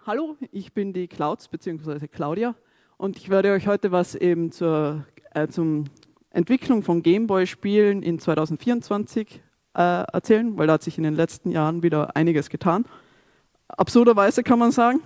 Hallo, ich bin die Clouds bzw. Claudia und ich werde euch heute was eben zum Entwicklung von Gameboy-Spielen in 2024 erzählen, weil da hat sich in den letzten Jahren wieder einiges getan. Absurderweise kann man sagen.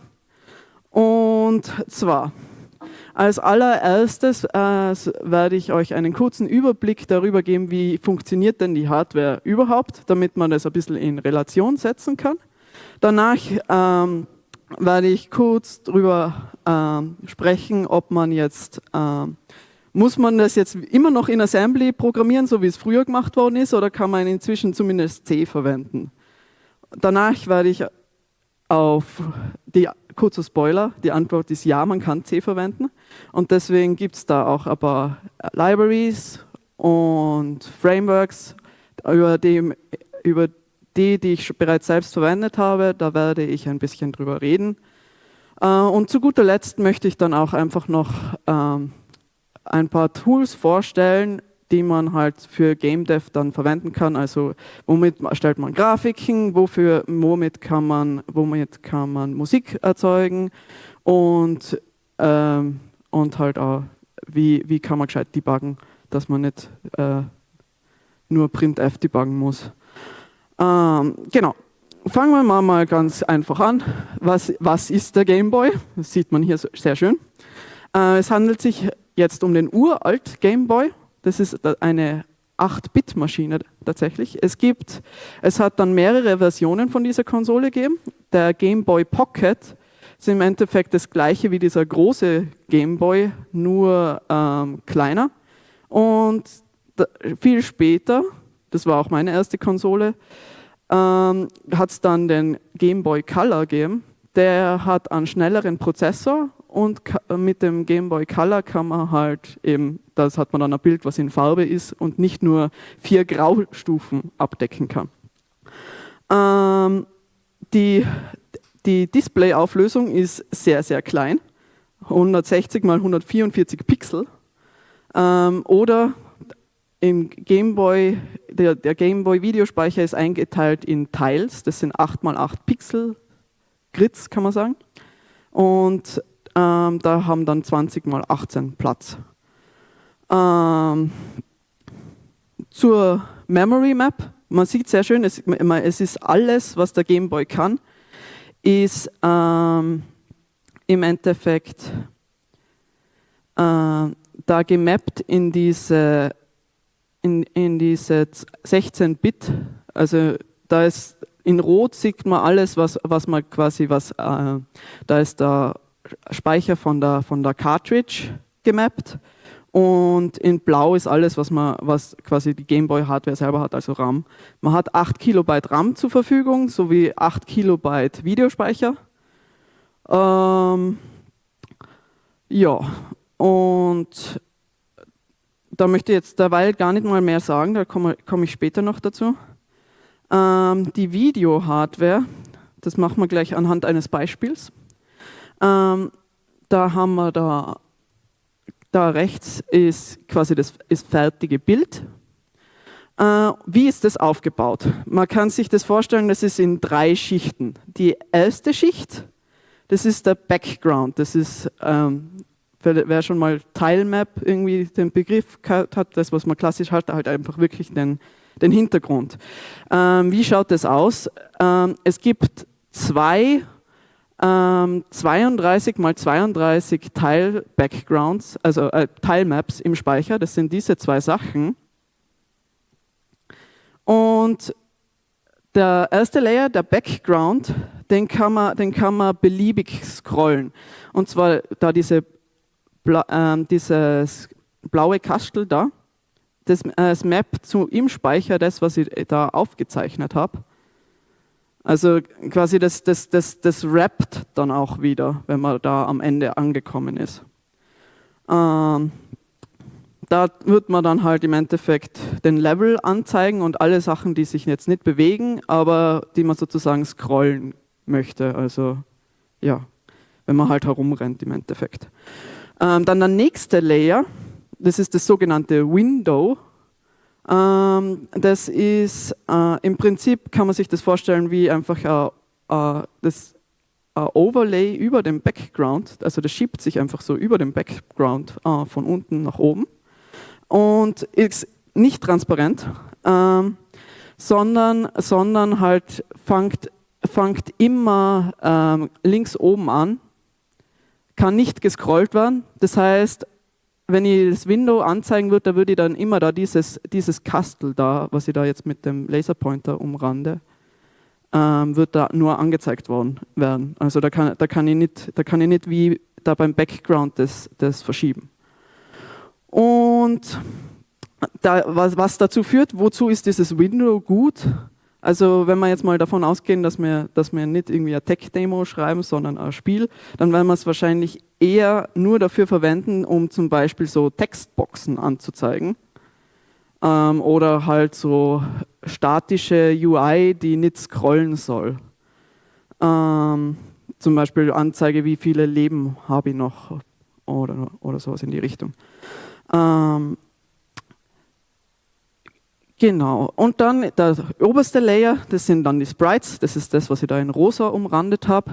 Und zwar, als allererstes werde ich euch einen kurzen Überblick darüber geben, wie funktioniert denn die Hardware überhaupt, damit man das ein bisschen in Relation setzen kann. Danach werde ich kurz darüber sprechen, ob man jetzt, muss man das jetzt immer noch in Assembly programmieren, so wie es früher gemacht worden ist, oder kann man inzwischen zumindest C verwenden. Danach werde ich auf kurzer Spoiler, die Antwort ist ja, man kann C verwenden und deswegen gibt es da auch ein paar Libraries und Frameworks, über die ich bereits selbst verwendet habe, da werde ich ein bisschen drüber reden. Und zu guter Letzt möchte ich dann auch einfach noch ein paar Tools vorstellen, die man halt für Game Dev dann verwenden kann. Also womit erstellt man Grafiken, womit kann man Musik erzeugen und halt auch, wie kann man gescheit debuggen, dass man nicht nur Printf debuggen muss. Genau, fangen wir mal ganz einfach an. Was ist der Game Boy? Das sieht man hier sehr schön. Es handelt sich jetzt um den uralt Game Boy. Das ist eine 8-Bit-Maschine tatsächlich. Es hat dann mehrere Versionen von dieser Konsole gegeben. Der Game Boy Pocket ist im Endeffekt das gleiche wie dieser große Game Boy, nur kleiner. Und viel später, das war auch meine erste Konsole, hat es dann den Game Boy Color gegeben. Der hat einen schnelleren Prozessor und mit dem Game Boy Color kann man halt eben, das hat man dann ein Bild, was in Farbe ist und nicht nur 4 Graustufen abdecken kann. Die Displayauflösung ist sehr, sehr klein, 160 x 144 Pixel oder im Game Boy, der Game Boy Videospeicher ist eingeteilt in Tiles, das sind 8 x 8 Pixel, Grids kann man sagen. Und da haben dann 20 x 18 Platz. Zur Memory Map, man sieht sehr schön, es ist alles, was der Game Boy kann, ist im Endeffekt da gemappt in diese 16-Bit, also da ist in Rot sieht man alles, was man quasi, da ist der Speicher von der Cartridge gemappt und in Blau ist alles, was quasi die Game Boy Hardware selber hat, also RAM. Man hat 8 Kilobyte RAM zur Verfügung, sowie 8 Kilobyte Videospeicher. Ja, und da möchte ich jetzt derweil gar nicht mal mehr sagen, da komme ich später noch dazu. Die Video-Hardware, das machen wir gleich anhand eines Beispiels. Da haben wir da rechts ist quasi das fertige Bild. Wie ist das aufgebaut? Man kann sich das vorstellen, das ist in 3 Schichten. Die erste Schicht, das ist der Background, das ist wer schon mal Tilemap irgendwie den Begriff hat, das, was man klassisch hat, halt einfach wirklich den Hintergrund. Wie schaut das aus? Es gibt 2 32 x 32 Tile-Backgrounds, also Tilemaps im Speicher, das sind diese 2 Sachen. Und der erste Layer, der Background, den kann man beliebig scrollen. Und zwar da dieses blaue Kastel da, das mappt im Speicher das, was ich da aufgezeichnet habe. Also quasi das rappt dann auch wieder, wenn man da am Ende angekommen ist. Da wird man dann halt im Endeffekt den Level anzeigen und alle Sachen, die sich jetzt nicht bewegen, aber die man sozusagen scrollen möchte. Also ja, wenn man halt herumrennt im Endeffekt. Dann der nächste Layer, das ist das sogenannte Window. Das ist im Prinzip, kann man sich das vorstellen wie einfach das Overlay über dem Background, also das schiebt sich einfach so über den Background von unten nach oben und ist nicht transparent, sondern halt fangt immer links oben an, kann nicht gescrollt werden. Das heißt, wenn ich das Window anzeigen würde, da würde ich dann immer da dieses Kastel da, was ich da jetzt mit dem Laserpointer umrande, wird da nur angezeigt werden. Also da kann ich nicht wie da beim Background das verschieben. Und was dazu führt, wozu ist dieses Window gut? Also wenn wir jetzt mal davon ausgehen, dass wir nicht irgendwie eine Tech-Demo schreiben, sondern ein Spiel, dann werden wir es wahrscheinlich eher nur dafür verwenden, um zum Beispiel so Textboxen anzuzeigen. Oder halt so statische UI, die nicht scrollen soll. Zum Beispiel Anzeige, wie viele Leben habe ich noch oder sowas in die Richtung. Genau, und dann der oberste Layer, das sind dann die Sprites, das ist das, was ich da in rosa umrandet habe.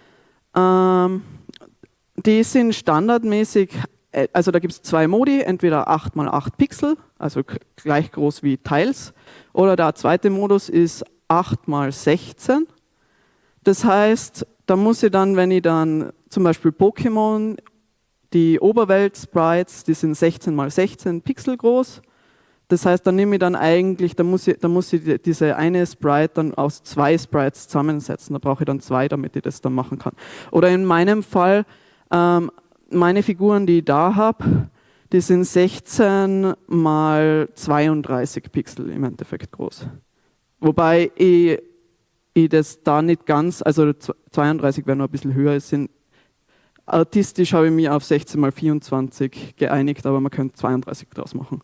Die sind standardmäßig, also da gibt es zwei Modi, entweder 8x8 Pixel, also gleich groß wie Tiles, oder der zweite Modus ist 8x16. Das heißt, da muss ich dann, wenn ich dann zum Beispiel Pokémon, die Oberwelt-Sprites, die sind 16x16 Pixel groß. Das heißt, dann nehme ich dann eigentlich, da muss ich diese eine Sprite dann aus zwei Sprites zusammensetzen. Da brauche ich dann zwei, damit ich das dann machen kann. Oder in meinem Fall, meine Figuren, die ich da habe, die sind 16 mal 32 Pixel im Endeffekt groß. Wobei ich das da nicht ganz, also 32 wäre noch ein bisschen höher, artistisch habe ich mich auf 16 mal 24 geeinigt, aber man könnte 32 draus machen.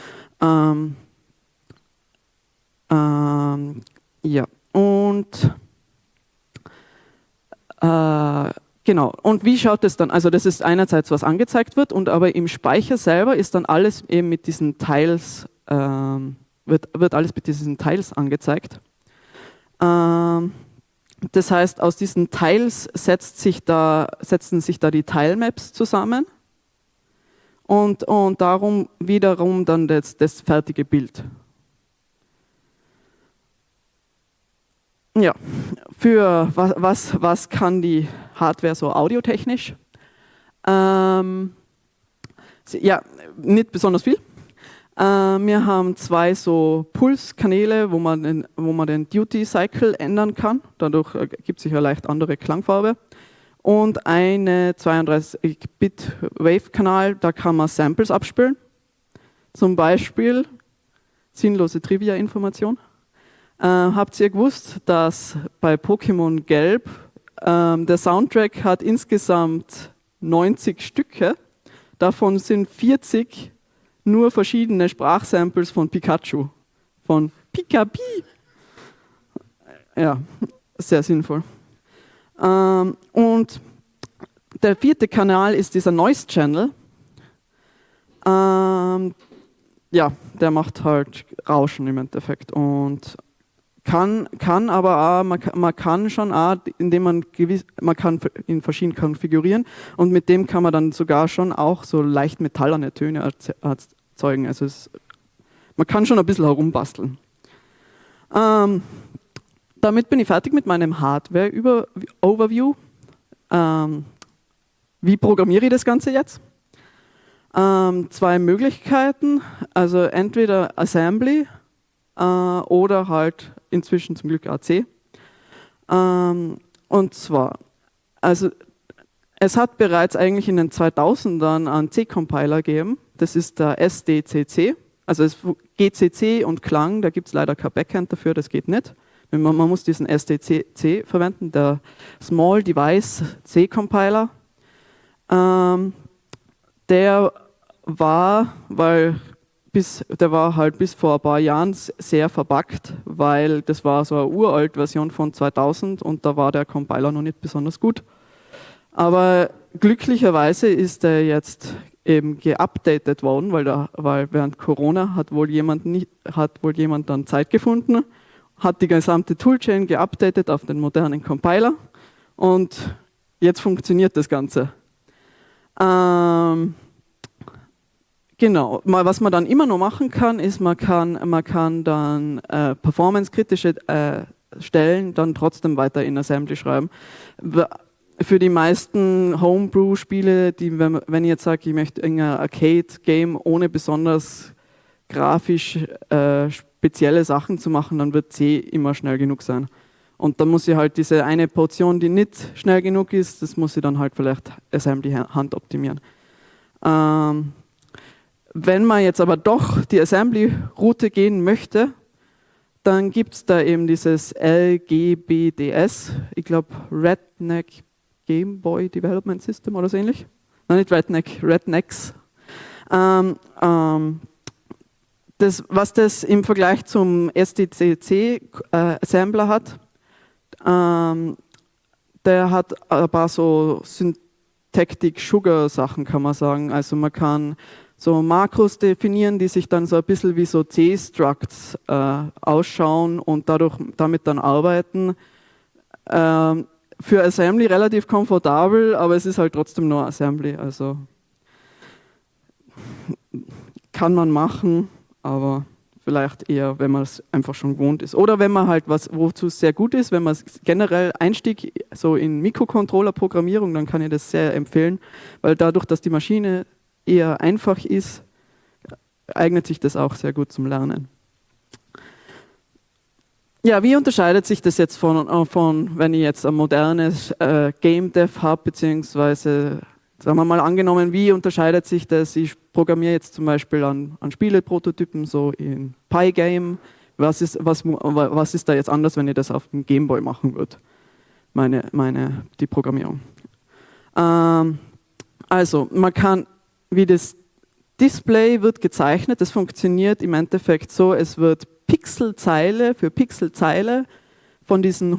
Ja, und genau. Und wie schaut es dann? Also das ist einerseits, was angezeigt wird, und aber im Speicher selber ist dann alles eben mit diesen Tiles, wird alles mit diesen Tiles angezeigt. Das heißt, aus diesen Tiles setzen sich da die Tilemaps zusammen. Und darum wiederum dann das fertige Bild. Ja, für was kann die Hardware so audiotechnisch? Ja, nicht besonders viel. Wir haben zwei so Pulskanäle, wo man den Duty Cycle ändern kann. Dadurch ergibt sich eine leicht andere Klangfarbe. Und eine 32-Bit-Wave-Kanal, da kann man Samples abspielen. Zum Beispiel, sinnlose Trivia-Information. Habt ihr gewusst, dass bei Pokémon Gelb der Soundtrack hat insgesamt 90 Stücke, davon sind 40 nur verschiedene Sprachsamples von Pikachu, von Pikapi. Ja, sehr sinnvoll. Und der vierte Kanal ist dieser Noise Channel. Ja, der macht halt Rauschen im Endeffekt und kann aber auch, man kann schon auch, indem man kann ihn verschieden konfigurieren, und mit dem kann man dann sogar schon auch so leicht metallerne Töne erzeugen. Also man kann schon ein bisschen herumbasteln. Damit bin ich fertig mit meinem Hardware-Overview. Wie programmiere ich das Ganze jetzt? Zwei Möglichkeiten, also entweder Assembly oder halt inzwischen zum Glück AC. Und zwar, also es hat bereits eigentlich in den 2000ern einen C-Compiler gegeben, das ist der SDCC, also GCC und Klang, da gibt es leider kein Backend dafür, das geht nicht. Man muss diesen SDCC verwenden, der Small Device C-Compiler. Der war halt bis vor ein paar Jahren sehr verbuggt, weil das war so eine uralt Version von 2000 und da war der Compiler noch nicht besonders gut. Aber glücklicherweise ist er jetzt eben geupdatet worden, weil während Corona hat wohl jemand dann Zeit gefunden, hat die gesamte Toolchain geupdatet auf den modernen Compiler Und jetzt funktioniert das Ganze. Genau, was man dann immer noch machen kann, ist, man kann dann performance-kritische Stellen dann trotzdem weiter in Assembly schreiben. Für die meisten Homebrew-Spiele, wenn ich jetzt sage, ich möchte ein Arcade-Game ohne besonders grafisch spezielle Sachen zu machen, dann wird C immer schnell genug sein. Und dann muss ich halt diese eine Portion, die nicht schnell genug ist, das muss ich dann halt vielleicht Assembly Hand optimieren. Wenn man jetzt aber doch die Assembly-Route gehen möchte, dann gibt es da eben dieses LGBDS, ich glaube Redneck Game Boy Development System oder so ähnlich. Nein, nicht Rednecks. Was das im Vergleich zum SDCC-Assembler hat, der hat ein paar so Syntactic Sugar Sachen, kann man sagen. Also man kann so Makros definieren, die sich dann so ein bisschen wie so C-Structs ausschauen und damit dann arbeiten. Für Assembly relativ komfortabel, aber es ist halt trotzdem nur Assembly. Also kann man machen, aber vielleicht eher, wenn man es einfach schon gewohnt ist. Oder wenn man halt wozu es sehr gut ist, wenn man generell Einstieg so in Mikrocontroller-Programmierung, dann kann ich das sehr empfehlen, weil dadurch, dass die Maschine eher einfach ist, eignet sich das auch sehr gut zum Lernen. Ja, wie unterscheidet sich das jetzt von wenn ich jetzt ein modernes Game Dev habe, beziehungsweise, sagen wir mal angenommen, wie unterscheidet sich das? Ich programmiere jetzt zum Beispiel an Spieleprototypen, so in Pygame. Was ist da jetzt anders, wenn ich das auf dem Gameboy machen würde? Die Programmierung. Also, man kann, wie das Display wird gezeichnet, das funktioniert im Endeffekt so, es wird Pixelzeile für Pixelzeile von diesen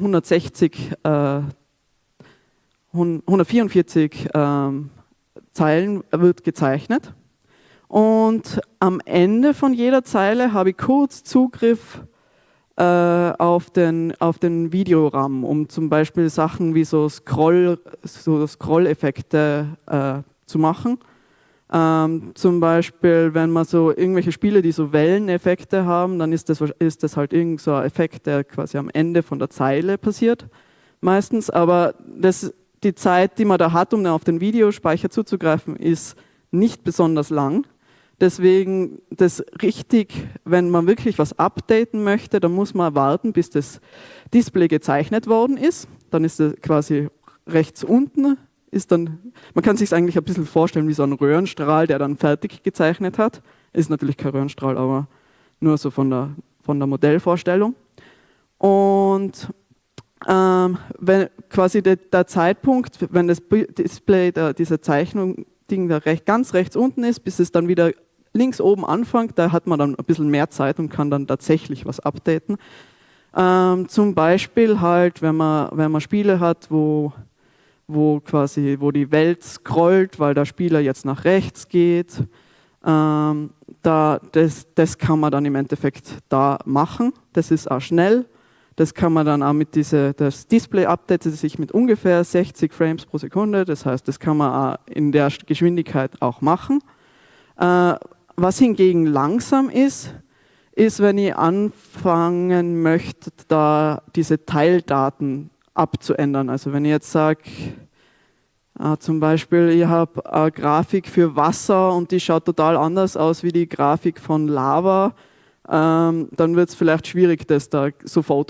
144 Zeilen wird gezeichnet. Und am Ende von jeder Zeile habe ich kurz Zugriff auf den Videoram, um zum Beispiel Sachen wie so Scroll-Effekte zu machen. Zum Beispiel, wenn man so irgendwelche Spiele, die so Welleneffekte haben, dann ist das halt irgend so ein Effekt, der quasi am Ende von der Zeile passiert, meistens. Aber die Zeit, die man da hat, um auf den Videospeicher zuzugreifen, ist nicht besonders lang. Deswegen, wenn man wirklich was updaten möchte, dann muss man warten, bis das Display gezeichnet worden ist. Dann ist es quasi rechts unten. Man kann sich es eigentlich ein bisschen vorstellen wie so ein Röhrenstrahl, der dann fertig gezeichnet hat. Ist natürlich kein Röhrenstrahl, aber nur so von der Modellvorstellung. Und wenn quasi der Zeitpunkt, wenn das Display dieser Zeichnung Ding da ganz rechts unten ist, bis es dann wieder links oben anfängt, da hat man dann ein bisschen mehr Zeit und kann dann tatsächlich was updaten. Zum Beispiel halt, wenn man Spiele hat, wo die Welt scrollt, weil der Spieler jetzt nach rechts geht. Das kann man dann im Endeffekt da machen. Das ist auch schnell. Das kann man dann auch das Display updatet sich mit ungefähr 60 Frames pro Sekunde. Das heißt, das kann man auch in der Geschwindigkeit auch machen. Was hingegen langsam ist, wenn ich anfangen möchte, da diese Teildaten abzuändern. Also wenn ich jetzt sage, zum Beispiel, ich habe eine Grafik für Wasser und die schaut total anders aus wie die Grafik von Lava, dann wird es vielleicht schwierig, das da sofort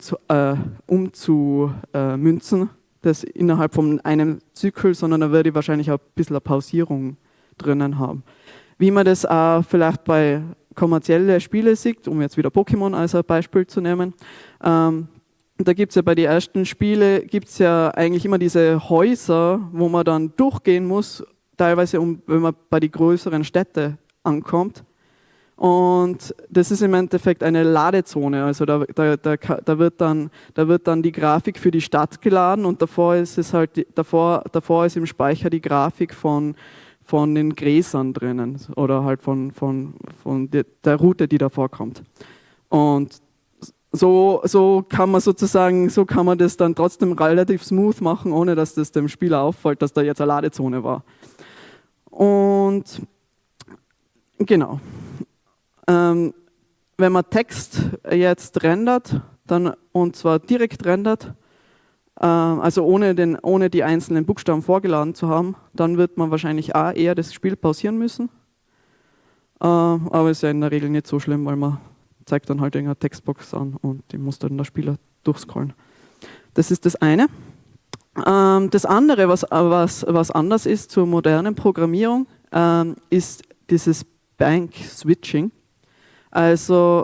umzumünzen, das innerhalb von einem Zyklus, sondern da würde ich wahrscheinlich auch ein bisschen eine Pausierung drinnen haben. Wie man das auch vielleicht bei kommerziellen Spielen sieht, um jetzt wieder Pokémon als ein Beispiel zu nehmen, da gibt es ja bei den ersten Spielen eigentlich immer diese Häuser, wo man dann durchgehen muss, teilweise wenn man bei den größeren Städten ankommt. Und das ist im Endeffekt eine Ladezone. Also da wird dann die Grafik für die Stadt geladen und davor ist im Speicher die Grafik von den Gräsern drinnen oder halt von der Route, die da vorkommt. Und so kann man sozusagen, so kann man das dann trotzdem relativ smooth machen, ohne dass das dem Spieler auffällt, dass da jetzt eine Ladezone war. Und genau. Wenn man Text jetzt rendert, dann, und zwar direkt rendert, also ohne die einzelnen Buchstaben vorgeladen zu haben, dann wird man wahrscheinlich eher das Spiel pausieren müssen. Aber ist ja in der Regel nicht so schlimm, weil man zeigt dann halt irgendeine Textbox an und die muss dann der Spieler durchscrollen. Das ist das eine. Das andere, was anders ist zur modernen Programmierung, ist dieses Bank-Switching. Also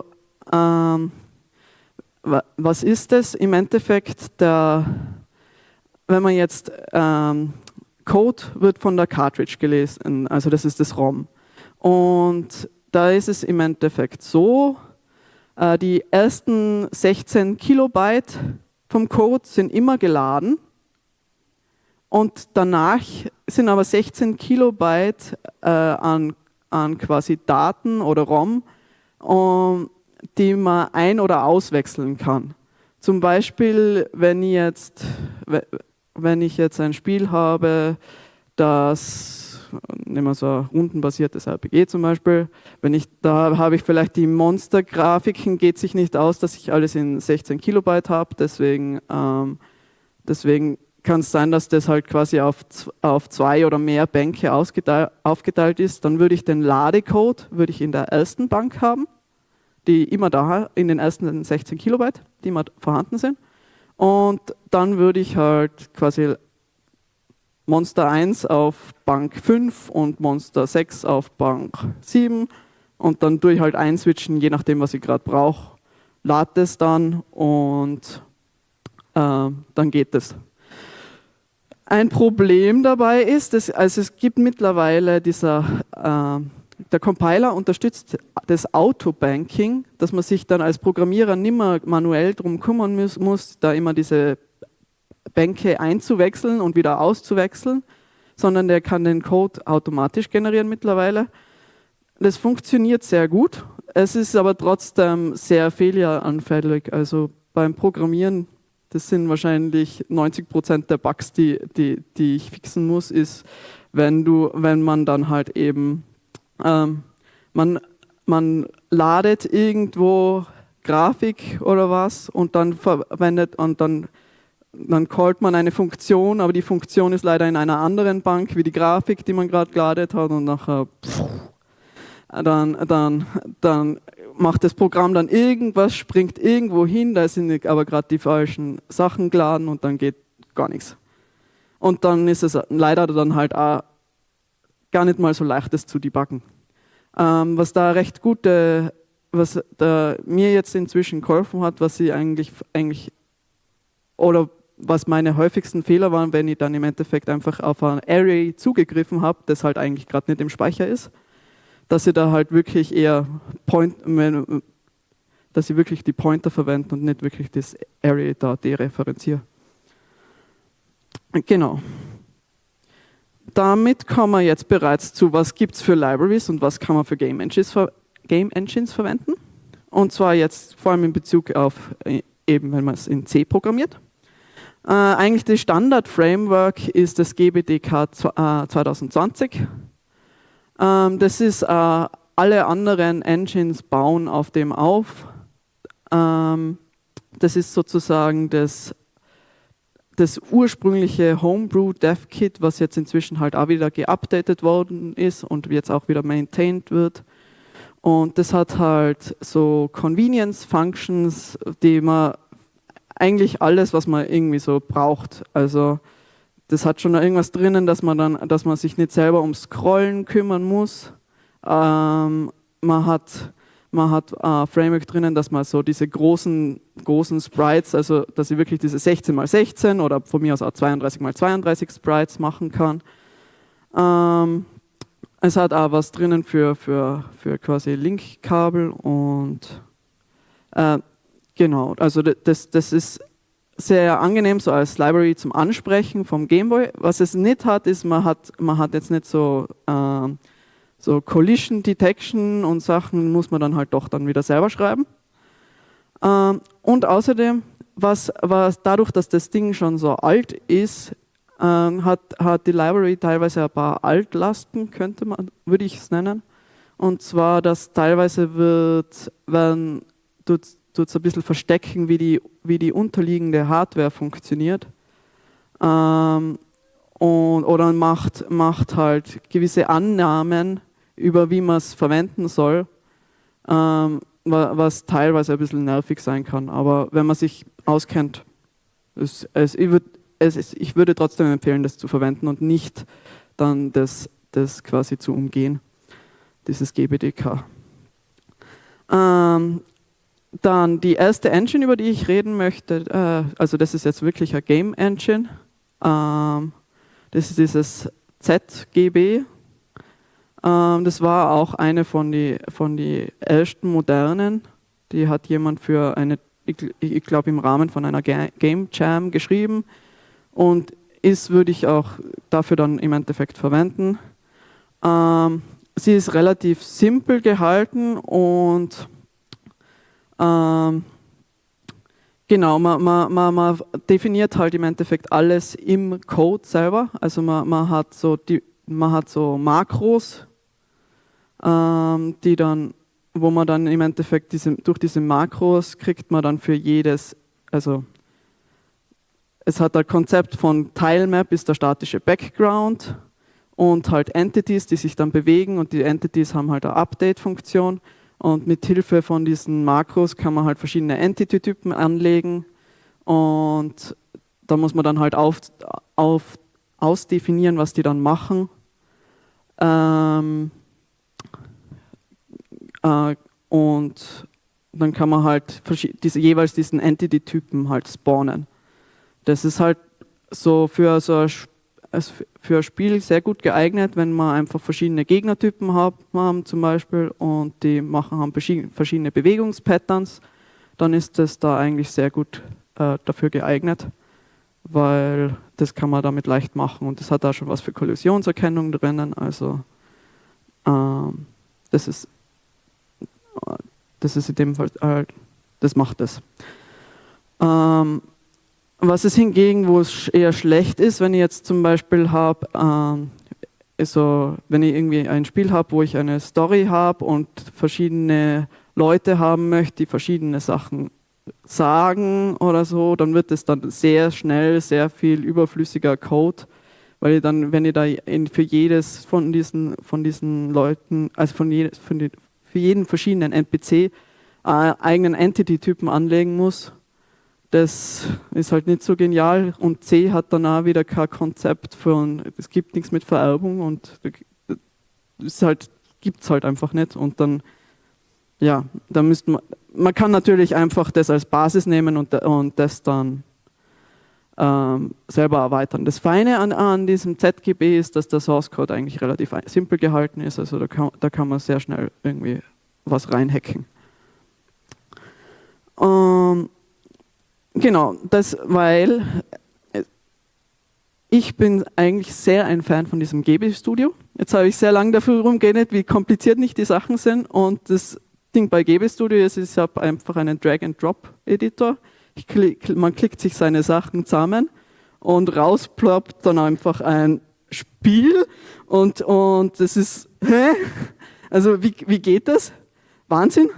was ist das? Im Endeffekt, wenn man jetzt Code wird von der Cartridge gelesen, also das ist das ROM. Und da ist es im Endeffekt so, die ersten 16 Kilobyte vom Code sind immer geladen und danach sind aber 16 Kilobyte an quasi Daten oder ROM, die man ein- oder auswechseln kann. Zum Beispiel, wenn ich jetzt ein Spiel habe, das, nehmen wir so ein rundenbasiertes RPG zum Beispiel, da habe ich vielleicht die Monstergrafiken, geht sich nicht aus, dass ich alles in 16 Kilobyte habe, deswegen kann es sein, dass das halt quasi auf 2 oder mehr Bänke aufgeteilt ist. Dann würde ich den Ladecode in der ersten Bank haben, die immer da in den ersten 16 Kilobyte, die immer vorhanden sind. Und dann würde ich halt quasi Monster 1 auf Bank 5 und Monster 6 auf Bank 7 und dann tue ich halt einswitchen, je nachdem, was ich gerade brauche, lade es dann und dann geht es. Ein Problem dabei ist, also es gibt mittlerweile der Compiler unterstützt das Autobanking, dass man sich dann als Programmierer nicht mehr manuell darum kümmern muss, da immer diese Bänke einzuwechseln und wieder auszuwechseln, sondern der kann den Code automatisch generieren mittlerweile. Das funktioniert sehr gut, es ist aber trotzdem sehr fehleranfällig. Also beim Programmieren, das sind wahrscheinlich 90% der Bugs, die ich fixen muss, ist, wenn man dann halt eben man ladet irgendwo Grafik oder was und dann verwendet und dann callt man eine Funktion, aber die Funktion ist leider in einer anderen Bank wie die Grafik, die man gerade geladet hat und nachher dann macht das Programm dann irgendwas, springt irgendwo hin, da sind aber gerade die falschen Sachen geladen und dann geht gar nichts. Und dann ist es leider dann halt auch gar nicht mal so leicht, das zu debuggen. Was da recht gute, was da mir jetzt inzwischen geholfen hat, was ich eigentlich oder was meine häufigsten Fehler waren, wenn ich dann im Endeffekt einfach auf ein Array zugegriffen habe, das halt eigentlich gerade nicht im Speicher ist, dass ich da halt wirklich eher dass ich wirklich die Pointer verwende und nicht wirklich das Array da dereferenziere. Genau. Damit kommen wir jetzt bereits zu, was gibt es für Libraries und was kann man für Game Engines verwenden. Und zwar jetzt vor allem in Bezug auf eben, wenn man es in C programmiert. Eigentlich das Standard-Framework ist das GBDK 2020. Das ist, alle anderen Engines bauen auf dem auf. Das ist sozusagen das ursprüngliche Homebrew Dev Kit, was jetzt inzwischen halt auch wieder geupdatet worden ist und jetzt auch wieder maintained wird. Und das hat halt so Convenience Functions, die man eigentlich alles, was man irgendwie so braucht. Also das hat schon irgendwas drinnen, dass man sich nicht selber ums Scrollen kümmern muss. Man hat Framework drinnen, dass man so diese großen Sprites, also dass ich wirklich diese 16x16 oder von mir aus auch 32x32 Sprites machen kann. Es hat auch was drinnen für quasi Linkkabel und genau, also das ist sehr angenehm so als Library zum Ansprechen vom Gameboy. Was es nicht hat, ist, man hat jetzt nicht so Collision Detection und Sachen muss man dann halt doch dann wieder selber schreiben. Und außerdem, was dadurch, dass das Ding schon so alt ist, hat die Library teilweise ein paar Altlasten, würde ich es nennen. Und zwar, dass teilweise tut es ein bisschen verstecken, wie die unterliegende Hardware funktioniert. Oder macht halt gewisse Annahmen über wie man es verwenden soll, was teilweise ein bisschen nervig sein kann. Aber wenn man sich auskennt, ich würde trotzdem empfehlen, das zu verwenden und nicht dann das quasi zu umgehen, dieses GBDK. Dann die erste Engine, über die ich reden möchte, also das ist jetzt wirklich eine Game Engine. Das ist dieses ZGB. Das war auch eine von die ersten modernen. Die hat jemand für ich glaube im Rahmen von einer Game Jam geschrieben und würde ich auch dafür dann im Endeffekt verwenden. Sie ist relativ simpel gehalten und genau, man definiert halt im Endeffekt alles im Code selber. Also man hat so Makros, wo man dann im Endeffekt durch diese Makros kriegt man dann für jedes, also es hat ein Konzept von Tilemap ist der statische Background und halt Entities, die sich dann bewegen und die Entities haben halt eine Update-Funktion. Und mit Hilfe von diesen Makros kann man halt verschiedene Entity-Typen anlegen und da muss man dann halt ausdefinieren, was die dann machen. Und dann kann man halt jeweils diesen Entity-Typen halt spawnen. Das ist halt für ein Spiel sehr gut geeignet, wenn man einfach verschiedene Gegnertypen haben zum Beispiel und die haben verschiedene Bewegungspatterns, dann ist das da eigentlich sehr gut dafür geeignet, weil das kann man damit leicht machen und das hat da schon was für Kollisionserkennung drinnen, also das ist in dem Fall, das macht es. Was es hingegen, wo es eher schlecht ist, wenn ich jetzt zum Beispiel habe, wenn ich irgendwie ein Spiel habe, wo ich eine Story habe und verschiedene Leute haben möchte, die verschiedene Sachen sagen oder so, dann wird es dann sehr schnell sehr viel überflüssiger Code, weil ich dann, wenn ich da für jedes von diesen Leuten, also für jeden verschiedenen NPC eigenen Entity-Typen anlegen muss. Das ist halt nicht so genial und C hat dann auch wieder kein Konzept es gibt nichts mit Vererbung und es gibt es halt einfach nicht und dann, ja, da man kann natürlich einfach das als Basis nehmen und das dann selber erweitern. Das Feine an diesem ZGB ist, dass der Source Code eigentlich relativ simpel gehalten ist, also da kann man sehr schnell irgendwie was reinhacken. Genau, weil ich bin eigentlich sehr ein Fan von diesem GB Studio. Jetzt habe ich sehr lange dafür rumgeredet, wie kompliziert nicht die Sachen sind und das Ding bei GB Studio ist, ich habe einfach einen Drag-and-Drop-Editor. Man klickt sich seine Sachen zusammen und rausploppt dann einfach ein Spiel und das ist, also wie geht das? Wahnsinn.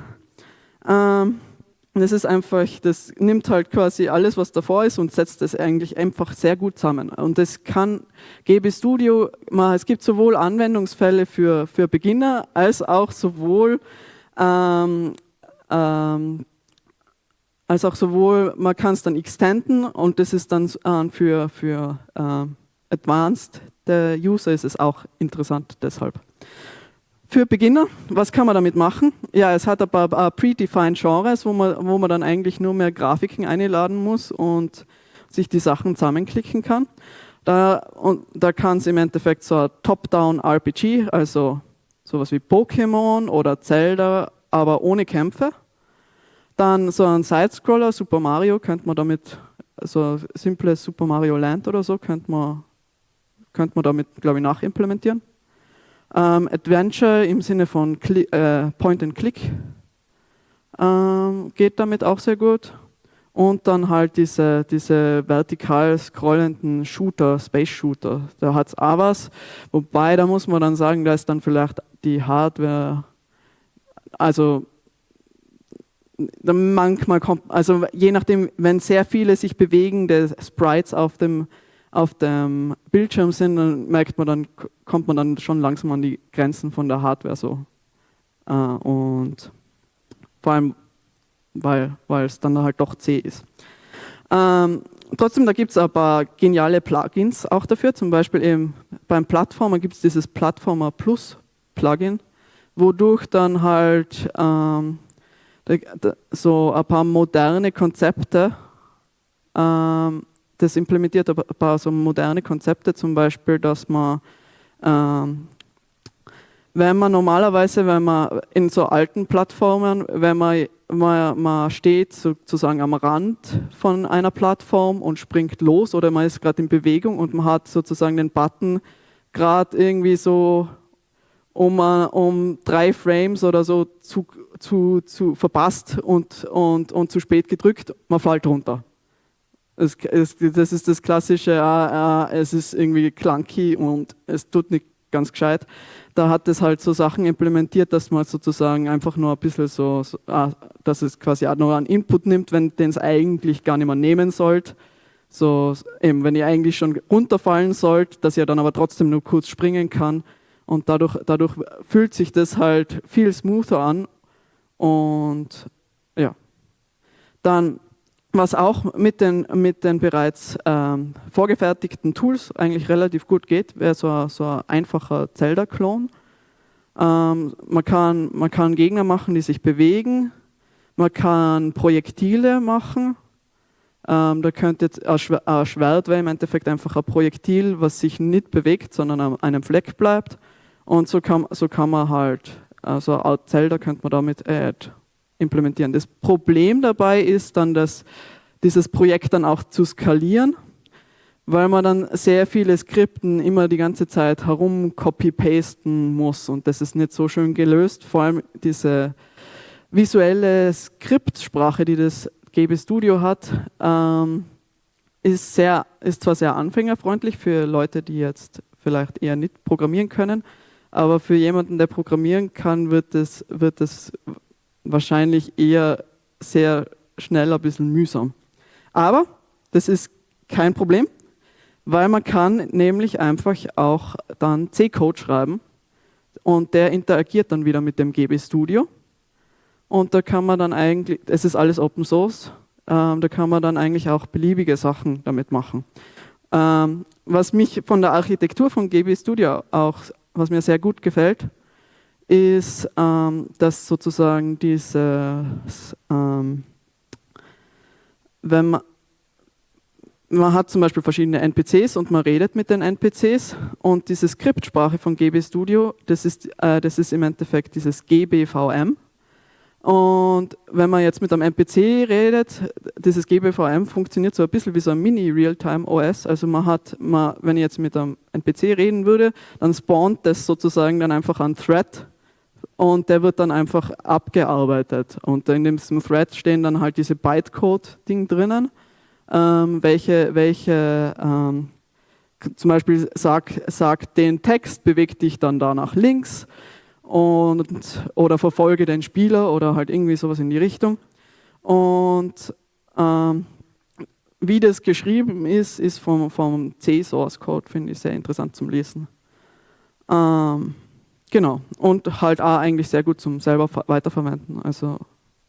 Das ist einfach, das nimmt halt quasi alles, was davor ist und setzt das eigentlich einfach sehr gut zusammen. Und das kann GB Studio, es gibt sowohl Anwendungsfälle für Beginner als auch sowohl man kann es dann extenden und das ist dann für Advanced User ist es auch interessant deshalb. Für Beginner, was kann man damit machen? Ja, es hat ein paar predefined Genres, wo man dann eigentlich nur mehr Grafiken einladen muss und sich die Sachen zusammenklicken kann. Da kann es im Endeffekt so ein Top-Down-RPG, also sowas wie Pokémon oder Zelda, aber ohne Kämpfe. Dann so ein Sidescroller, Super Mario, könnte man damit, so simples Super Mario Land oder so, könnte man damit, glaube ich, nachimplementieren. Adventure im Sinne von Point and Click geht damit auch sehr gut. und dann halt diese vertikal scrollenden Shooter, Space Shooter. Da hat es auch was, wobei da muss man dann sagen, da ist dann vielleicht die Hardware, also manchmal kommt, also je nachdem, wenn sehr viele sich bewegende Sprites auf dem Bildschirm sind, dann kommt man dann schon langsam an die Grenzen von der Hardware so. Und vor allem, weil es dann halt doch zäh ist. Trotzdem, da gibt es ein paar geniale Plugins auch dafür. Zum Beispiel eben beim Plattformer gibt es dieses Plattformer Plus Plugin, wodurch dann halt so ein paar moderne Konzepte, das implementiert ein paar so moderne Konzepte, zum Beispiel, dass man, wenn man in so alten Plattformen, wenn man steht sozusagen am Rand von einer Plattform und springt los oder man ist gerade in Bewegung und man hat sozusagen den Button gerade irgendwie so um 3 Frames oder so zu verpasst und zu spät gedrückt, man fällt runter. Das ist das klassische, es ist irgendwie clunky und es tut nicht ganz gescheit. Da hat es halt so Sachen implementiert, dass man sozusagen einfach nur ein bisschen dass es quasi auch noch einen Input nimmt, wenn den es eigentlich gar nicht mehr nehmen sollte. So, eben, wenn ihr eigentlich schon runterfallen sollt, dass ihr dann aber trotzdem nur kurz springen kann. Und dadurch fühlt sich das halt viel smoother an. Und ja. Dann, was auch mit den bereits vorgefertigten Tools eigentlich relativ gut geht, wäre so ein einfacher Zelda-Klon. Man kann Gegner machen, die sich bewegen. Man kann Projektile machen. Da könnte jetzt ein Schwert wäre im Endeffekt einfach ein Projektil, was sich nicht bewegt, sondern an einem Fleck bleibt. Und so kann man halt, also eine Art Zelda könnte man damit implementieren. Das Problem dabei ist dann, dass dieses Projekt dann auch zu skalieren, weil man dann sehr viele Skripten immer die ganze Zeit herum copy-pasten muss und das ist nicht so schön gelöst. Vor allem diese visuelle Skriptsprache, die das GB Studio hat, ist zwar sehr anfängerfreundlich für Leute, die jetzt vielleicht eher nicht programmieren können, aber für jemanden, der programmieren kann, wird es wahrscheinlich eher sehr schnell ein bisschen mühsam. Aber das ist kein Problem, weil man kann nämlich einfach auch dann C-Code schreiben und der interagiert dann wieder mit dem GB Studio und da kann man dann eigentlich, es ist alles Open Source, da kann man dann eigentlich auch beliebige Sachen damit machen. Was mich von der Architektur von GB Studio auch, was mir sehr gut gefällt, ist, dass sozusagen wenn man hat zum Beispiel verschiedene NPCs und man redet mit den NPCs und diese Skriptsprache von GB Studio, das ist im Endeffekt dieses GBVM. Und wenn man jetzt mit einem NPC redet, dieses GBVM funktioniert so ein bisschen wie so ein Mini-Realtime-OS. Also wenn ich jetzt mit einem NPC reden würde, dann spawnt das sozusagen dann einfach ein Thread und der wird dann einfach abgearbeitet. Und in diesem Thread stehen dann halt diese Bytecode-Ding drinnen, welche zum Beispiel sagt den Text, bewegt dich dann da nach links, oder verfolge den Spieler oder halt irgendwie sowas in die Richtung. Und wie das geschrieben ist vom C-Source Code, finde ich sehr interessant zum Lesen. Genau. Und halt auch eigentlich sehr gut zum selber weiterverwenden. Also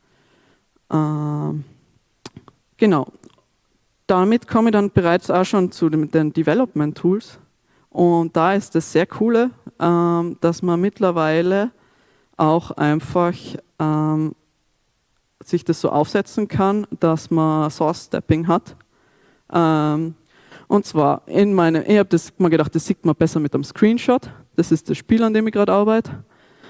genau. Damit komme ich dann bereits auch schon zu den Development Tools. Und da ist das sehr Coole, dass man mittlerweile auch einfach sich das so aufsetzen kann, dass man Source Stepping hat. Und zwar ich habe das mal gedacht, das sieht man besser mit einem Screenshot. Das ist das Spiel, an dem ich gerade arbeite.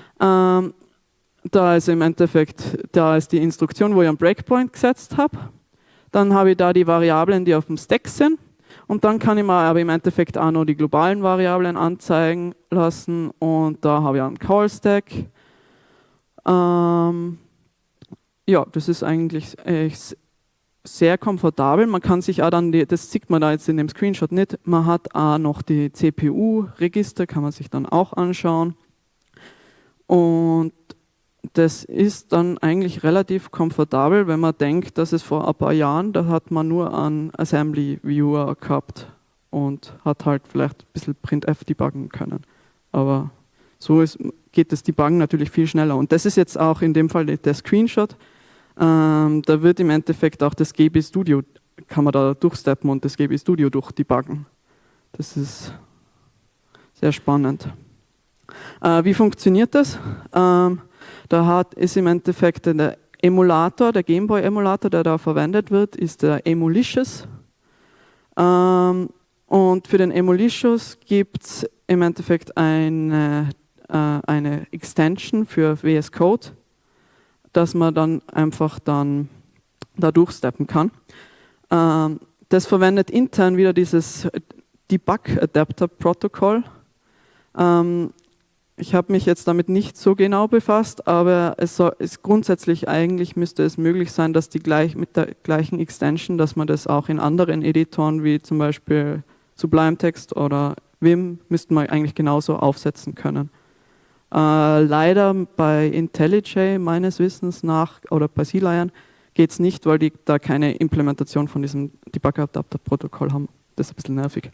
Da ist im Endeffekt, da ist die Instruktion, wo ich einen Breakpoint gesetzt habe. Dann habe ich da die Variablen, die auf dem Stack sind. Und dann kann ich mir aber im Endeffekt auch noch die globalen Variablen anzeigen lassen. Und da habe ich einen Call-Stack. Ja, das ist eigentlich sehr komfortabel. Man kann sich auch dann, das sieht man da jetzt in dem Screenshot nicht, man hat auch noch die CPU-Register, kann man sich dann auch anschauen. Und das ist dann eigentlich relativ komfortabel, wenn man denkt, dass es vor ein paar Jahren, da hat man nur einen Assembly Viewer gehabt und hat halt vielleicht ein bisschen Printf debuggen können. Aber so geht das Debuggen natürlich viel schneller. Und das ist jetzt auch in dem Fall der Screenshot. Da wird im Endeffekt auch das GB Studio, kann man da durchsteppen und das GB Studio durchdebuggen. Das ist sehr spannend. Wie funktioniert das? Ist im Endeffekt der Emulator, der Gameboy-Emulator, der da verwendet wird, ist der Emulicious. Und für den Emulicious gibt es im Endeffekt eine Extension für VS Code, dass man dann einfach dann da durchsteppen kann. Das verwendet intern wieder dieses Debug-Adapter-Protokoll. Ich habe mich jetzt damit nicht so genau befasst, aber grundsätzlich eigentlich müsste es möglich sein, dass mit der gleichen Extension, dass man das auch in anderen Editoren wie zum Beispiel Sublime Text oder Vim, müsste man eigentlich genauso aufsetzen können. Leider bei IntelliJ meines Wissens nach oder bei CLion geht es nicht, weil die da keine Implementation von diesem Debug-Adapter-Protokoll haben. Das ist ein bisschen nervig.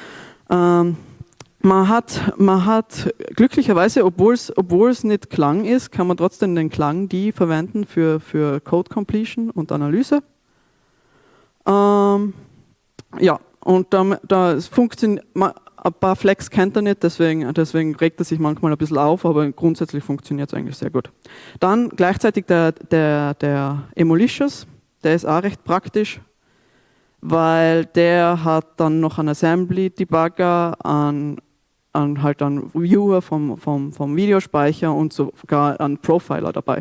Man hat glücklicherweise, obwohl es nicht Klang ist, kann man trotzdem den Klang die verwenden für Code Completion und Analyse. Ja, und da funktioniert, ein paar Flex kennt er nicht, deswegen regt er sich manchmal ein bisschen auf, aber grundsätzlich funktioniert es eigentlich sehr gut. Dann gleichzeitig der Emulicious, der ist auch recht praktisch, weil der hat dann noch einen Assembly-Debugger, halt einen Viewer vom Videospeicher und sogar einen Profiler dabei.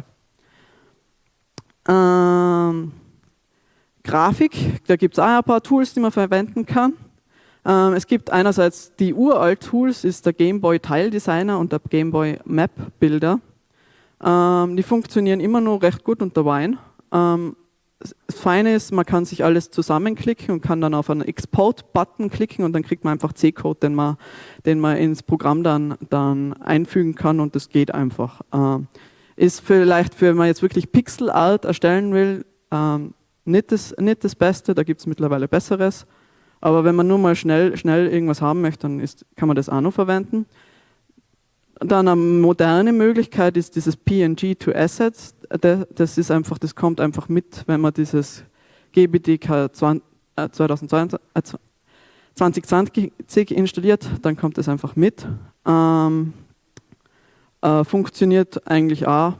Grafik, da gibt es auch ein paar Tools, die man verwenden kann. Es gibt einerseits die Uralt-Tools, ist der Game Boy Tile Designer und der Game Boy Map Builder. Die funktionieren immer noch recht gut unter Wine. Das Feine ist, man kann sich alles zusammenklicken und kann dann auf einen Export-Button klicken und dann kriegt man einfach C-Code, den man ins Programm dann einfügen kann und das geht einfach. Ist vielleicht, wenn man jetzt wirklich Pixel Art erstellen will, nicht das Beste, da gibt es mittlerweile Besseres. Aber wenn man nur mal schnell irgendwas haben möchte, dann kann man das auch noch verwenden. Dann eine moderne Möglichkeit ist dieses PNG to Assets. Das kommt einfach mit, wenn man dieses GBDK 2020 installiert, dann kommt das einfach mit. Funktioniert eigentlich auch.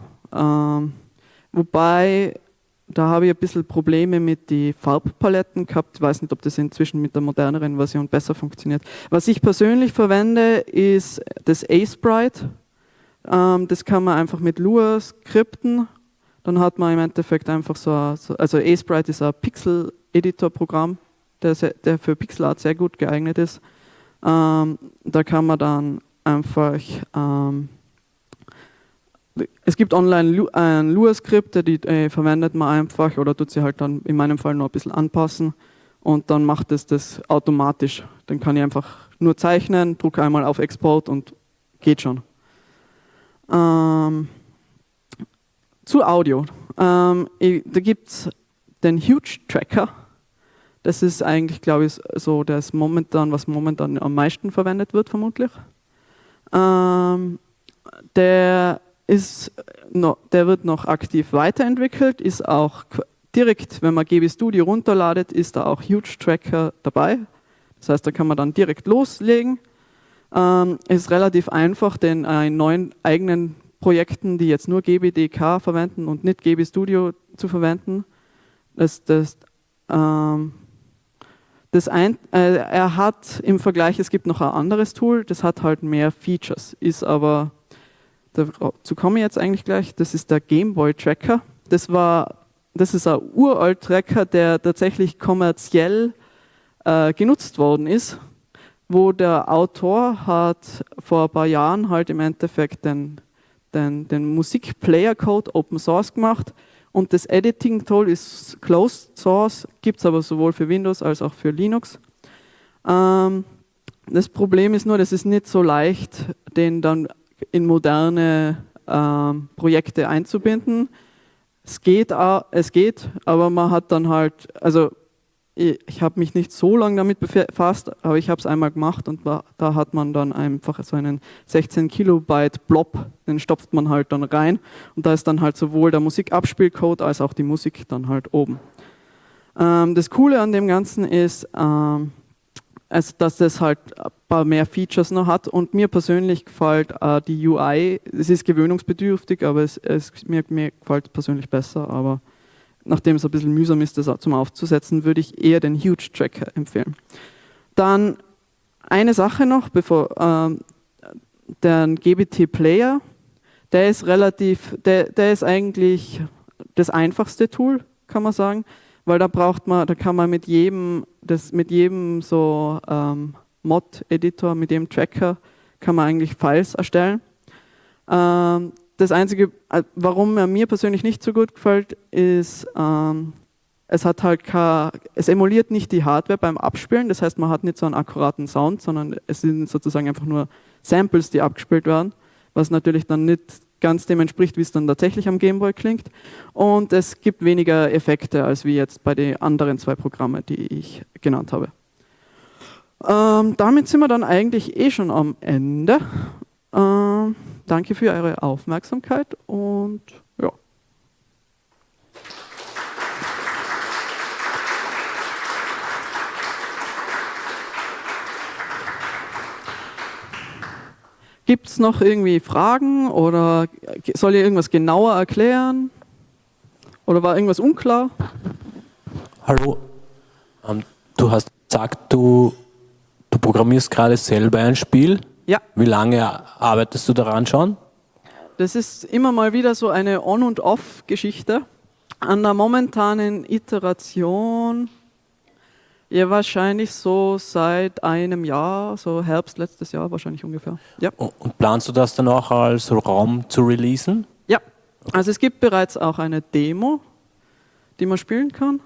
Wobei, da habe ich ein bisschen Probleme mit den Farbpaletten gehabt. Ich weiß nicht, ob das inzwischen mit der moderneren Version besser funktioniert. Was ich persönlich verwende, ist das A-Sprite. Das kann man einfach mit Lua skripten. Dann hat man im Endeffekt einfach also A-Sprite ist ein Pixel-Editor-Programm, der für Pixelart sehr gut geeignet ist. Da kann man dann einfach es gibt online ein Lua-Skripte, die verwendet man einfach oder tut sie halt dann in meinem Fall noch ein bisschen anpassen und dann macht es das automatisch. Dann kann ich einfach nur zeichnen, drücke einmal auf Export und geht schon. Zu Audio. Da gibt es den Huge Tracker. Das ist eigentlich, glaube ich, so was momentan am meisten verwendet wird, vermutlich. Der wird noch aktiv weiterentwickelt, ist auch direkt, wenn man GB Studio runterladet, ist da auch Huge Tracker dabei. Das heißt, da kann man dann direkt loslegen. Ist relativ einfach, denn in neuen eigenen Projekten, die jetzt nur GBDK verwenden und nicht GB Studio zu verwenden, er hat im Vergleich, es gibt noch ein anderes Tool, das hat halt mehr Features, ist aber dazu komme ich jetzt eigentlich gleich, das ist der Game Boy Tracker. Das ist ein uralt Tracker, der tatsächlich kommerziell genutzt worden ist, wo der Autor hat vor ein paar Jahren halt im Endeffekt den Musikplayer-Code Open Source gemacht Und das Editing-Tool ist Closed Source, gibt es aber sowohl für Windows als auch für Linux. Das Problem ist nur, das ist nicht so leicht, den dann in moderne Projekte einzubinden. Es geht, aber man hat dann halt, also ich habe mich nicht so lange damit befasst, aber ich habe es einmal gemacht und da hat man dann einfach so einen 16 Kilobyte Blob, den stopft man halt dann rein und da ist dann halt sowohl der Musikabspielcode als auch die Musik dann halt oben. Das Coole an dem Ganzen ist, also dass das halt ein paar mehr Features noch hat und mir persönlich gefällt die UI, es ist gewöhnungsbedürftig, aber mir gefällt persönlich besser, aber nachdem es ein bisschen mühsam ist, das zum Aufzusetzen, würde ich eher den Huge Tracker empfehlen. Dann eine Sache noch, bevor der GBT Player, der ist ist eigentlich das einfachste Tool, kann man sagen, weil da kann man mit jedem so Mod-Editor, mit jedem Tracker, kann man eigentlich Files erstellen. Das Einzige, warum er mir persönlich nicht so gut gefällt, ist, es emuliert nicht die Hardware beim Abspielen, das heißt, man hat nicht so einen akkuraten Sound, sondern es sind sozusagen einfach nur Samples, die abgespielt werden, was natürlich dann nicht ganz dem entspricht, wie es dann tatsächlich am Gameboy klingt. Und es gibt weniger Effekte, als wie jetzt bei den anderen zwei Programmen, die ich genannt habe. Damit sind wir dann eigentlich schon am Ende. Danke für eure Aufmerksamkeit und ja. Gibt es noch irgendwie Fragen oder soll ich irgendwas genauer erklären? Oder war irgendwas unklar? Hallo, du hast gesagt, du programmierst gerade selber ein Spiel. Ja. Wie lange arbeitest du daran schon? Das ist immer mal wieder so eine On- und Off-Geschichte. An der momentanen Iteration, ja wahrscheinlich so seit einem Jahr, so Herbst letztes Jahr wahrscheinlich ungefähr. Ja. Und planst du das dann auch als ROM zu releasen? Ja, also es gibt bereits auch eine Demo, die man spielen kann.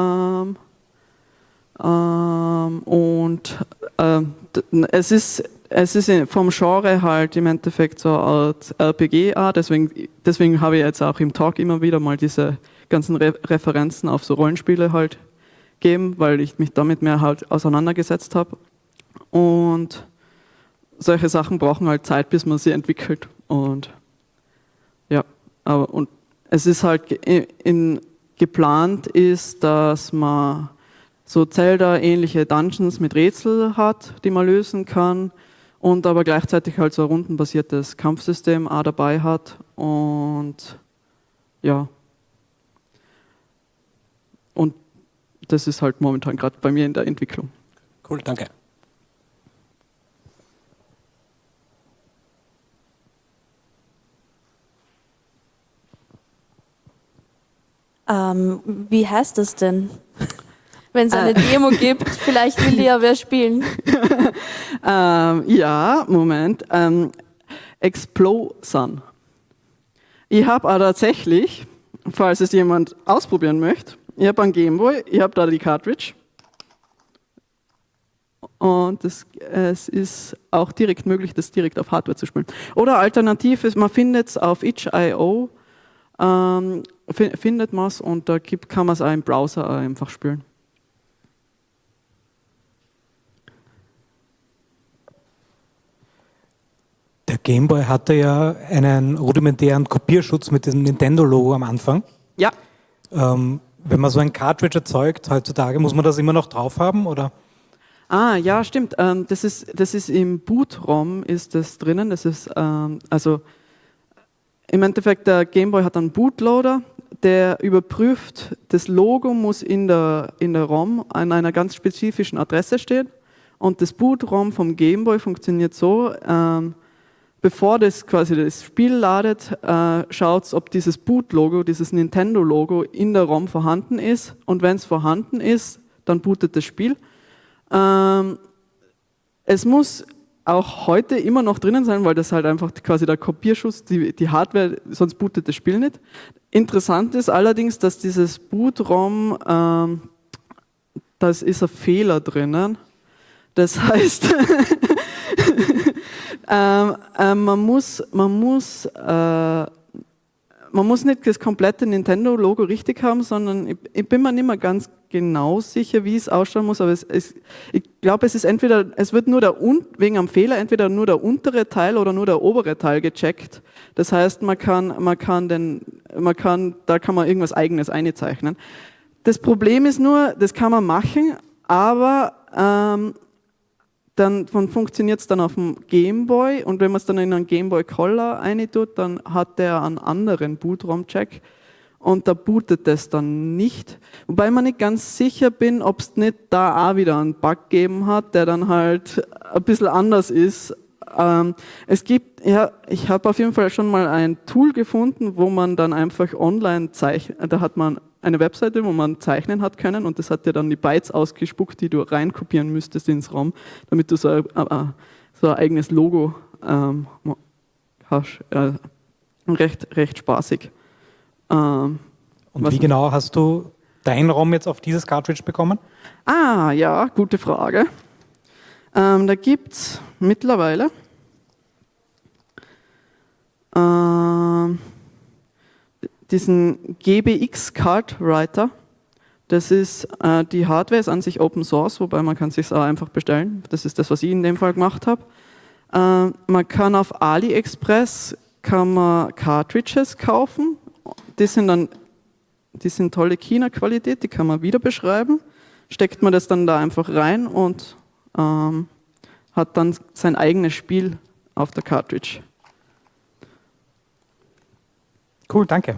Es ist vom Genre halt im Endeffekt so als RPG, deswegen habe ich jetzt auch im Talk immer wieder mal diese ganzen Referenzen auf so Rollenspiele halt gegeben, weil ich mich damit mehr halt auseinandergesetzt habe. Und solche Sachen brauchen halt Zeit, bis man sie entwickelt. Und ja, und es ist halt geplant ist, dass man so Zelda-ähnliche Dungeons mit Rätsel hat, die man lösen kann und aber gleichzeitig halt so ein rundenbasiertes Kampfsystem auch dabei hat und ja. Und das ist halt momentan gerade bei mir in der Entwicklung. Cool, danke. Wie heißt das denn? Wenn es eine Demo gibt, vielleicht will die ja wer spielen. Ja, Moment. Explosion. Ich habe aber tatsächlich, falls es jemand ausprobieren möchte, ich habe einen Gameboy, ich habe da die Cartridge und es ist auch direkt möglich, das direkt auf Hardware zu spielen. Oder alternativ ist, man findet es auf itch.io, findet man es und da kann man es auch im Browser einfach spielen. Der Gameboy hatte ja einen rudimentären Kopierschutz mit dem Nintendo-Logo am Anfang. Ja. Wenn man so ein Cartridge erzeugt heutzutage, muss man das immer noch drauf haben, oder? Ja, stimmt. Das ist im Boot-ROM ist das drinnen. Das ist also im Endeffekt der Gameboy hat einen Bootloader, der überprüft, das Logo muss in der ROM an einer ganz spezifischen Adresse stehen und das Boot-ROM vom Gameboy funktioniert so, bevor das quasi das Spiel ladet, schaut es, ob dieses Boot-Logo, dieses Nintendo-Logo in der ROM vorhanden ist und wenn es vorhanden ist, dann bootet das Spiel. Es muss auch heute immer noch drinnen sein, weil das halt einfach quasi der Kopierschutz, die Hardware, sonst bootet das Spiel nicht. Interessant ist allerdings, dass dieses Boot-ROM, das ist ein Fehler drinnen. Das heißt, man muss nicht das komplette Nintendo-Logo richtig haben, sondern ich bin mir nicht mehr ganz genau sicher, wie es ausschauen muss, aber ich glaube, es wird nur wegen am Fehler entweder nur der untere Teil oder nur der obere Teil gecheckt. Das heißt, da kann man irgendwas Eigenes einzeichnen. Das Problem ist nur, das kann man machen, aber dann funktioniert es dann auf dem Gameboy und wenn man es dann in einen Gameboy Color reintut, dann hat der einen anderen Boot-ROM-Check und da bootet das dann nicht. Wobei ich mir nicht ganz sicher bin, ob es nicht da auch wieder einen Bug gegeben hat, der dann halt ein bisschen anders ist. Ich habe auf jeden Fall schon mal ein Tool gefunden, wo man dann einfach online zeichnet, da hat man eine Webseite, wo man zeichnen hat können und das hat dir dann die Bytes ausgespuckt, die du reinkopieren müsstest ins ROM, damit du so ein eigenes Logo hast. Recht spaßig. Und wie genau hast du dein ROM jetzt auf dieses Cartridge bekommen? Ja, gute Frage. Da gibt es mittlerweile diesen GBX Card Writer. Das ist, die Hardware ist an sich Open Source, wobei man kann es sich auch einfach bestellen. Das ist das, was ich in dem Fall gemacht habe. Man kann auf AliExpress Cartridges kaufen. Die sind tolle China-Qualität, die kann man wieder beschreiben. Steckt man das dann da einfach rein und hat dann sein eigenes Spiel auf der Cartridge. Cool, danke.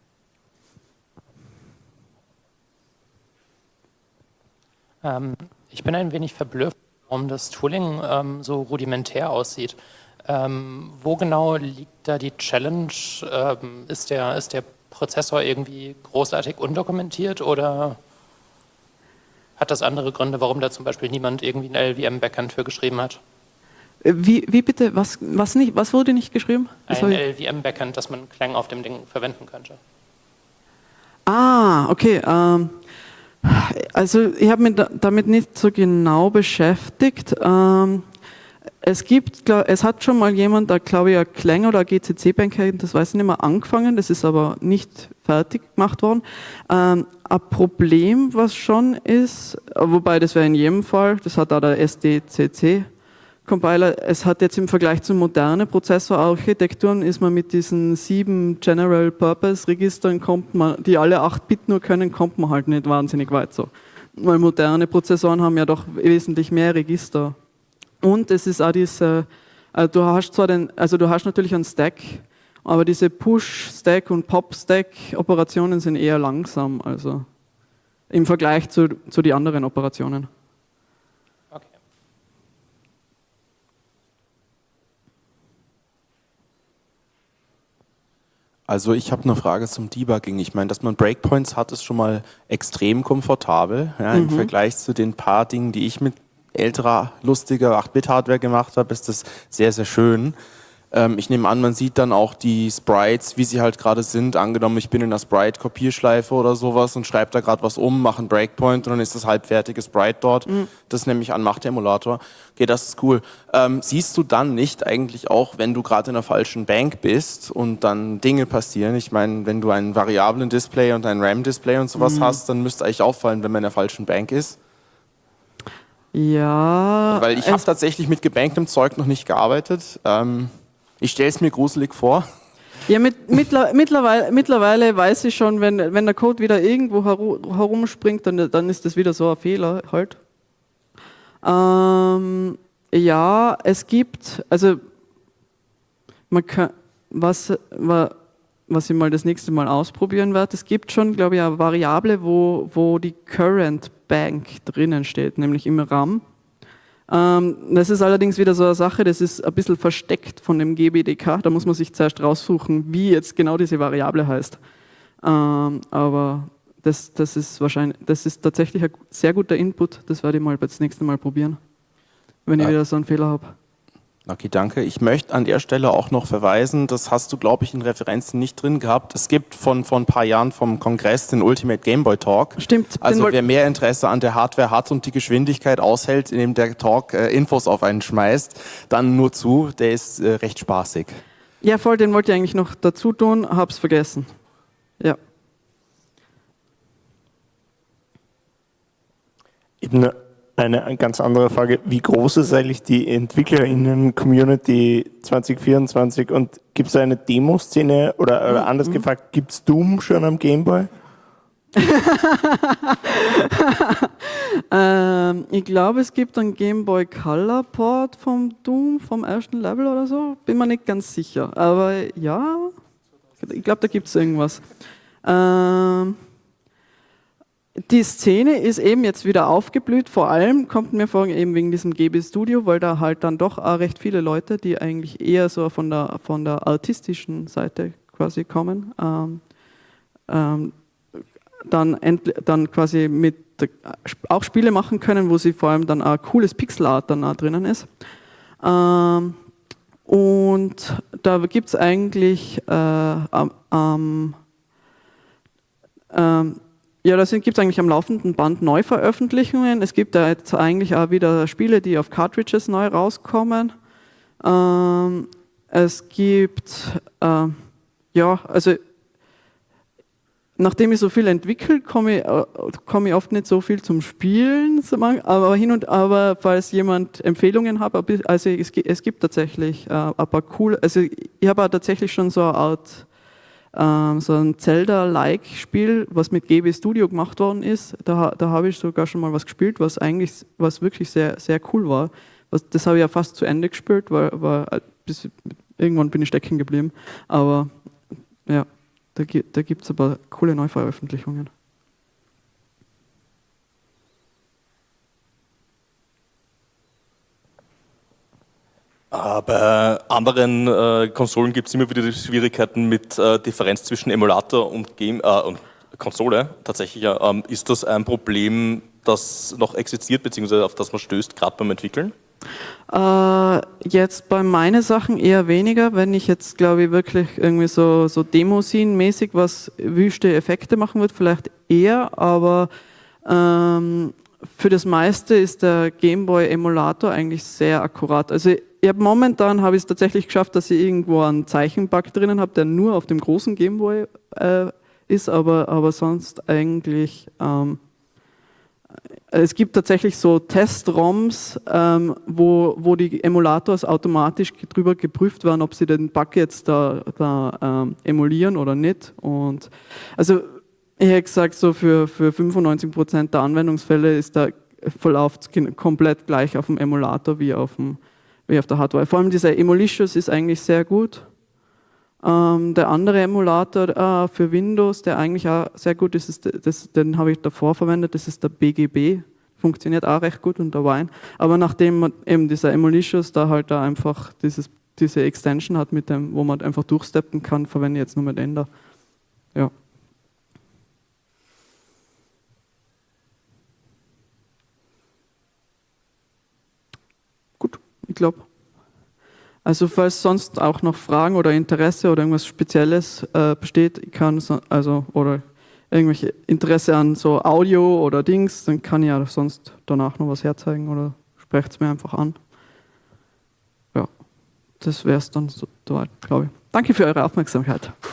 Ich bin ein wenig verblüfft, warum das Tooling so rudimentär aussieht. Wo genau liegt da die Challenge? Ist der Prozessor irgendwie großartig undokumentiert oder hat das andere Gründe, warum da zum Beispiel niemand irgendwie ein LLVM-Backend für geschrieben hat? Wie bitte? Was wurde nicht geschrieben? Ein LLVM-Backend, das man Clang auf dem Ding verwenden könnte. Okay. Also ich habe mich damit nicht so genau beschäftigt. Es hat schon mal jemand, da glaube ich, ein Clang oder ein GCC-Backend, das weiß ich nicht mehr, angefangen. Das ist aber nicht fertig gemacht worden. Ein Problem, was schon ist, wobei das wäre in jedem Fall, das hat auch der SDCC Compiler, es hat jetzt im Vergleich zu modernen Prozessorarchitekturen, ist man mit diesen 7 General Purpose Registern, die alle 8 Bit nur können, kommt man halt nicht wahnsinnig weit so. Weil moderne Prozessoren haben ja doch wesentlich mehr Register. Und es ist auch du hast natürlich einen Stack, aber diese Push-Stack und Pop-Stack-Operationen sind eher langsam, also im Vergleich zu den anderen Operationen. Okay. Also ich habe eine Frage zum Debugging. Ich meine, dass man Breakpoints hat, ist schon mal extrem komfortabel. Ja, im Vergleich zu den paar Dingen, die ich mit älterer, lustiger 8-Bit-Hardware gemacht habe, ist das sehr, sehr schön. Ich nehme an, man sieht dann auch die Sprites, wie sie halt gerade sind. Angenommen, ich bin in einer Sprite-Kopierschleife oder sowas und schreibe da gerade was mache einen Breakpoint und dann ist das halbfertige Sprite dort. Das nehme ich an, macht der Emulator. Okay, das ist cool. Siehst du dann nicht eigentlich auch, wenn du gerade in einer falschen Bank bist und dann Dinge passieren? Ich meine, wenn du einen variablen Display und ein RAM-Display und sowas hast, dann müsste eigentlich auffallen, wenn man in der falschen Bank ist. Ja. Weil ich habe tatsächlich mit gebanktem Zeug noch nicht gearbeitet. Ich stelle es mir gruselig vor. Ja, mittlerweile weiß ich schon, wenn der Code wieder irgendwo herumspringt, dann ist das wieder so ein Fehler halt. Ja, es gibt, also man kann, was ich mal das nächste Mal ausprobieren werde, es gibt schon, glaube ich, eine Variable, wo die Current Bank drinnen steht, nämlich im RAM. Das ist allerdings wieder so eine Sache, das ist ein bisschen versteckt von dem GBDK, da muss man sich zuerst raussuchen, wie jetzt genau diese Variable heißt. Aber das ist tatsächlich ein sehr guter Input, das werde ich mal das nächste Mal probieren, wenn ich wieder so einen Fehler habe. Okay, danke. Ich möchte an der Stelle auch noch verweisen, das hast du, glaube ich, in Referenzen nicht drin gehabt. Es gibt von ein paar Jahren vom Kongress den Ultimate Game Boy Talk. Stimmt. Also wer mehr Interesse an der Hardware hat und die Geschwindigkeit aushält, indem der Talk Infos auf einen schmeißt, dann nur zu, der ist recht spaßig. Ja, voll, den wollte ich eigentlich noch dazu tun, hab's vergessen. Ja. Eben eine ganz andere Frage. Wie groß ist eigentlich die EntwicklerInnen-Community 2024 und gibt es eine Demo-Szene oder anders gefragt, gibt es Doom schon am Gameboy? Ich glaube, es gibt einen Game Boy Color Port vom Doom, vom ersten Level oder so. Bin mir nicht ganz sicher. Aber ja, ich glaube, da gibt es irgendwas. Die Szene ist eben jetzt wieder aufgeblüht, vor allem kommt mir vor, eben wegen diesem GB Studio, weil da halt dann doch auch recht viele Leute, die eigentlich eher so von der artistischen Seite quasi kommen, dann quasi mit auch Spiele machen können, wo sie vor allem dann auch cooles Pixelart dann auch drinnen ist. Und da gibt es eigentlich gibt es eigentlich am laufenden Band Neuveröffentlichungen. Es gibt da jetzt eigentlich auch wieder Spiele, die auf Cartridges neu rauskommen. Es gibt, also nachdem ich so viel entwickle, komme ich oft nicht so viel zum Spielen, aber falls jemand Empfehlungen hat, also es gibt tatsächlich ein paar coole, also ich habe auch tatsächlich schon so eine Art so ein Zelda-like-Spiel, was mit GB Studio gemacht worden ist. Da habe ich sogar schon mal was gespielt, was wirklich sehr, sehr cool war. Das habe ich ja fast zu Ende gespielt, weil irgendwann bin ich stecken geblieben. Aber ja, da gibt es aber coole Neuveröffentlichungen. Bei anderen Konsolen gibt es immer wieder die Schwierigkeiten mit Differenz zwischen Emulator und und Konsole. Tatsächlich ist das ein Problem, das noch existiert, beziehungsweise auf das man stößt, gerade beim Entwickeln? Jetzt bei meinen Sachen eher weniger, wenn ich jetzt, glaube ich, wirklich irgendwie so Demo-Scene-mäßig was wüste Effekte machen würde, vielleicht eher, aber für das meiste ist der Gameboy-Emulator eigentlich sehr akkurat. Also momentan habe ich es tatsächlich geschafft, dass ich irgendwo einen Zeichenbug drinnen habe, der nur auf dem großen Gameboy ist, aber sonst eigentlich es gibt tatsächlich so Test-ROMs, wo die Emulators automatisch drüber geprüft werden, ob sie den Bug jetzt da emulieren oder nicht. Und also ich hätte gesagt, so für 95% der Anwendungsfälle ist der Verlauf komplett gleich auf dem Emulator wie auf der Hardware. Vor allem dieser Emulicious ist eigentlich sehr gut. Der andere Emulator für Windows, der eigentlich auch sehr gut ist, den habe ich davor verwendet, das ist der BGB. Funktioniert auch recht gut und der Wine. Aber nachdem eben dieser Emulicious da halt da einfach diese Extension hat, mit dem, wo man einfach durchsteppen kann, verwende ich jetzt nur mit Ender. Ja. Gut, ich glaube. Also falls sonst auch noch Fragen oder Interesse oder irgendwas Spezielles besteht, oder irgendwelche Interesse an so Audio oder Dings, dann kann ich ja sonst danach noch was herzeigen oder sprecht es mir einfach an. Ja, das wäre es dann soweit, glaube ich. Danke für eure Aufmerksamkeit.